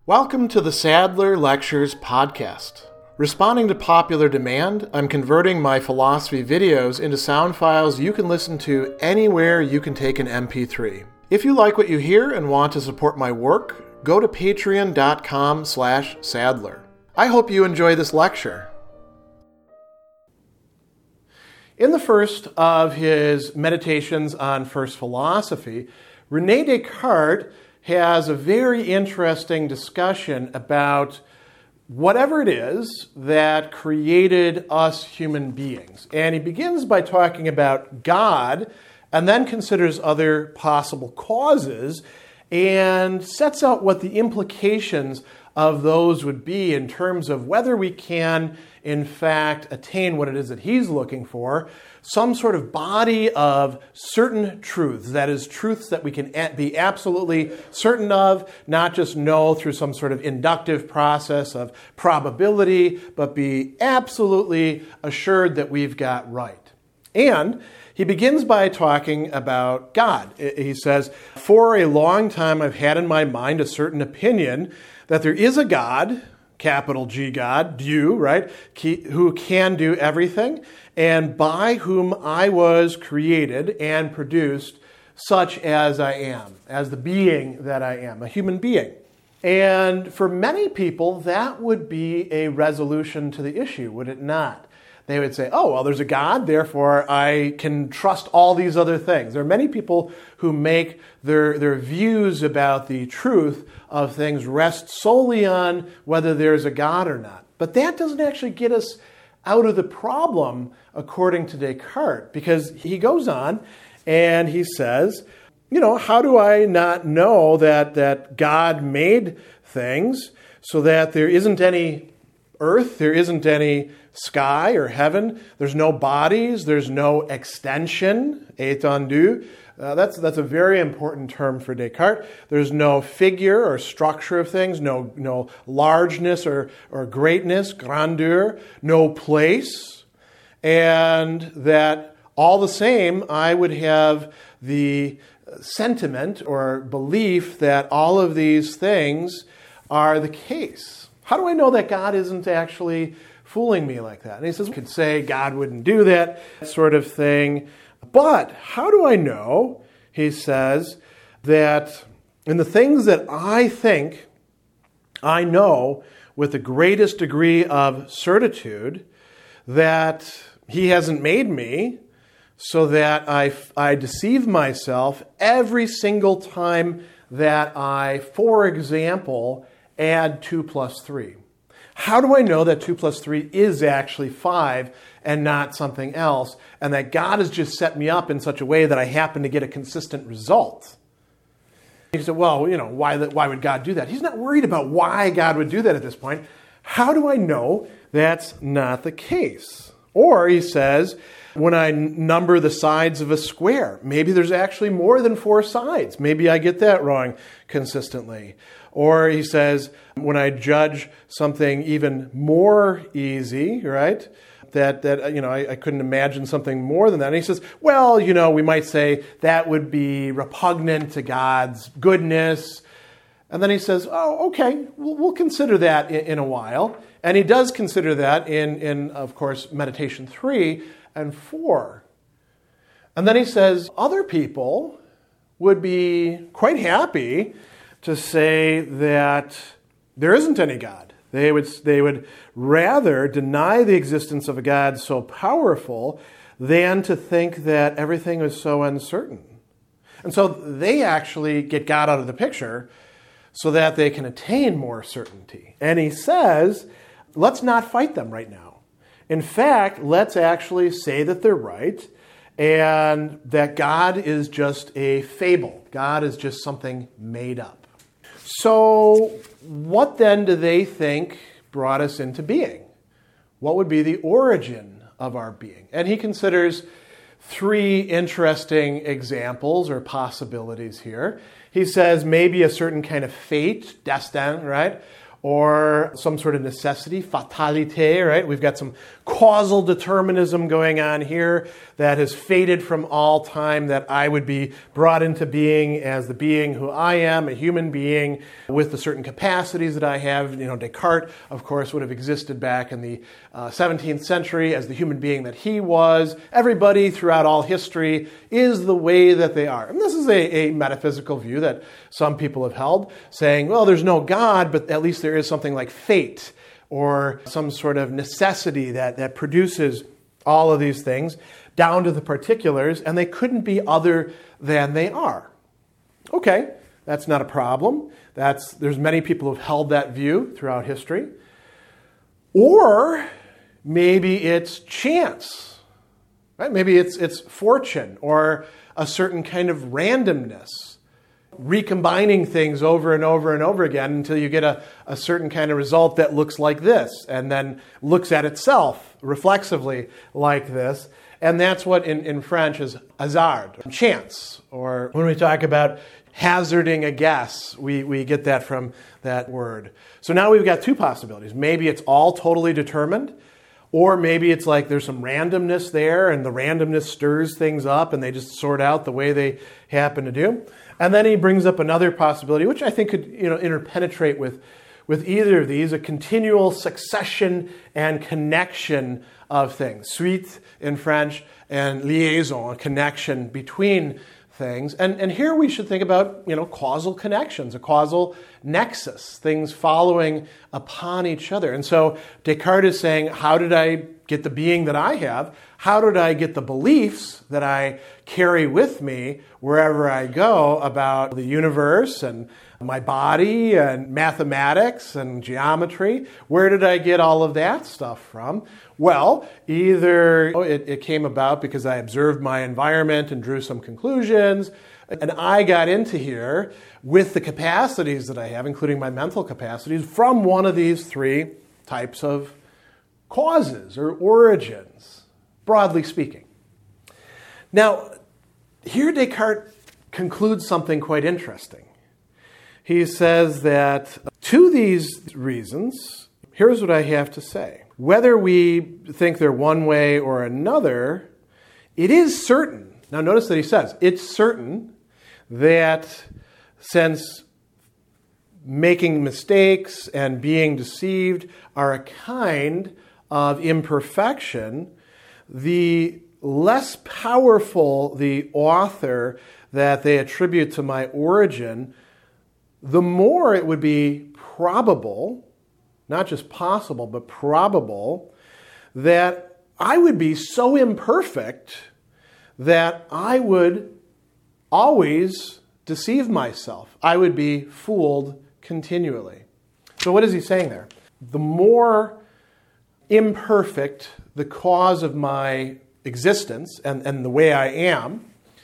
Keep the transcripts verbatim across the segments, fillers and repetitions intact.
Welcome to the Sadler Lectures podcast. Responding to popular demand, I'm converting my philosophy videos into sound files you can listen to anywhere you can take an M P three. If you like what you hear and want to support my work, go to patreon.com slash Sadler. I hope you enjoy this lecture. In the first of his meditations on first philosophy, René Descartes has a very interesting discussion about whatever it is that created us human beings. And he begins by talking about God and then considers other possible causes and sets out what the implications of those would be in terms of whether we can, in fact, attain what it is that he's looking for, some sort of body of certain truths, that is, truths that we can be absolutely certain of, not just know through some sort of inductive process of probability, but be absolutely assured that we've got right. And he begins by talking about God. He says, for a long time I've had in my mind a certain opinion that there is a God, capital G God, Dieu, right, who can do everything, and by whom I was created and produced such as I am, as the being that I am, a human being. And for many people, that would be a resolution to the issue, would it not? They would say, oh, well, there's a God, therefore I can trust all these other things. There are many people who make their, their views about the truth of things rest solely on whether there's a God or not. But that doesn't actually get us out of the problem, according to Descartes, because he goes on and he says, you know, how do I not know that, that God made things so that there isn't any earth, there isn't any sky or heaven, there's no bodies, there's no extension, étendue. Uh, that's that's a very important term for Descartes. There's no figure or structure of things, no no largeness or, or greatness, grandeur, no place, and that all the same, I would have the sentiment or belief that all of these things are the case. How do I know that God isn't actually fooling me like that? And he says, you could say God wouldn't do that sort of thing. But how do I know, he says, that in the things that I think I know with the greatest degree of certitude, that he hasn't made me so that I, I deceive myself every single time that I, for example, add two plus three. How do I know that two plus three is actually five and not something else, and that God has just set me up in such a way that I happen to get a consistent result? You say, well, you know, why, why would God do that? He's not worried about why God would do that at this point. How do I know that's not the case? Or he says, when I number the sides of a square, maybe there's actually more than four sides. Maybe I get that wrong consistently. Or he says, when I judge something even more easy, right, that, that you know, I, I couldn't imagine something more than that. And he says, well, you know, we might say that would be repugnant to God's goodness. And then he says, oh, okay, we'll, we'll consider that in, in a while. And he does consider that in, in, of course, meditation three and four. And then he says, other people would be quite happy to say that there isn't any God. They would, they would rather deny the existence of a God so powerful than to think that everything is so uncertain. And so they actually get God out of the picture so that they can attain more certainty. And he says, let's not fight them right now. In fact, let's actually say that they're right and that God is just a fable. God is just something made up. So what then do they think brought us into being? What would be the origin of our being? And he considers three interesting examples or possibilities here. He says maybe a certain kind of fate, destin, right? or some sort of necessity, fatalité, right? We've got some causal determinism going on here that has faded from all time, that I would be brought into being as the being who I am, a human being with the certain capacities that I have. You know, Descartes, of course, would have existed back in the uh, seventeenth century as the human being that he was. Everybody throughout all history is the way that they are. And this is a, a metaphysical view that some people have held, saying, well, there's no God, but at least there is something like fate or some sort of necessity that, that produces all of these things down to the particulars, and they couldn't be other than they are. Okay, that's not a problem. That's, there's many people who have held that view throughout history. Or maybe it's chance, right? Maybe it's, it's fortune or a certain kind of randomness, recombining things over and over and over again until you get a, a certain kind of result that looks like this and then looks at itself reflexively like this. And that's what in, in French is hasard, chance. Or when we talk about hazarding a guess, we, we get that from that word. So now we've got two possibilities. Maybe it's all totally determined, or maybe it's like there's some randomness there and the randomness stirs things up and they just sort out the way they happen to do. And then he brings up another possibility, which I think could, you know, interpenetrate with, with either of these, a continual succession and connection of things. Suite in French and liaison, a connection between things. And, and here we should think about, you know, causal connections, a causal nexus, things following upon each other. And so Descartes is saying, how did I get the being that I have? How did I get the beliefs that I carry with me wherever I go about the universe and my body and mathematics and geometry? Where did I get all of that stuff from? Well, either it, it came about because I observed my environment and drew some conclusions, and I got into here with the capacities that I have, including my mental capacities, from one of these three types of causes or origins, broadly speaking. Now, here Descartes concludes something quite interesting. He says that to these reasons, here's what I have to say. Whether we think they're one way or another, it is certain. Now notice that he says, it's certain that since making mistakes and being deceived are a kind of imperfection, the less powerful the author that they attribute to my origin, the more it would be probable, not just possible, but probable, that I would be so imperfect that I would always deceive myself. I would be fooled continually. So what is he saying there? The more imperfect the cause of my existence and, and the way I am,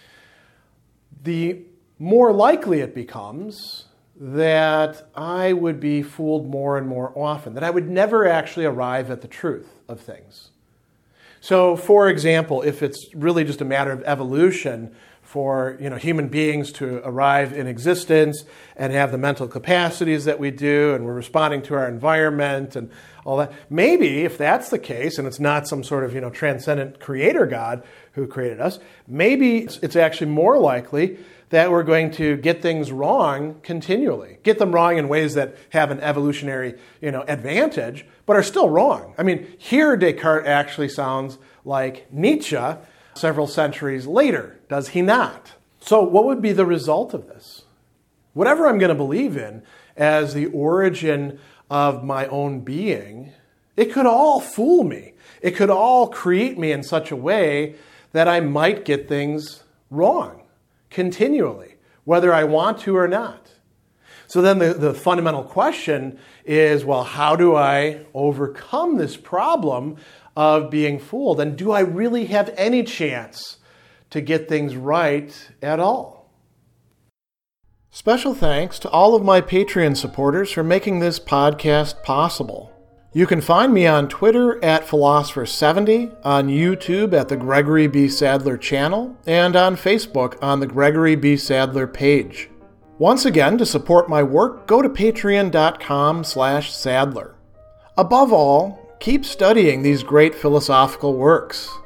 the more likely it becomes that I would be fooled more and more often, that I would never actually arrive at the truth of things. So, for example, if it's really just a matter of evolution for, you know, human beings to arrive in existence and have the mental capacities that we do, and we're responding to our environment and all that, maybe if that's the case, and it's not some sort of, you know, transcendent creator God who created us, maybe it's, it's actually more likely that we're going to get things wrong continually. Get them wrong in ways that have an evolutionary, you know, advantage, but are still wrong. I mean, here Descartes actually sounds like Nietzsche several centuries later, does he not? So what would be the result of this? Whatever I'm going to believe in as the origin of my own being, it could all fool me. It could all create me in such a way that I might get things wrong continually, whether I want to or not. So then the, the fundamental question is, well, how do I overcome this problem of being fooled? And do I really have any chance to get things right at all? Special thanks to all of my Patreon supporters for making this podcast possible. You can find me on Twitter at Philosopher seventy, on YouTube at the Gregory B. Sadler channel, and on Facebook on the Gregory B. Sadler page. Once again, to support my work, go to patreon.com slash Sadler. Above all, keep studying these great philosophical works.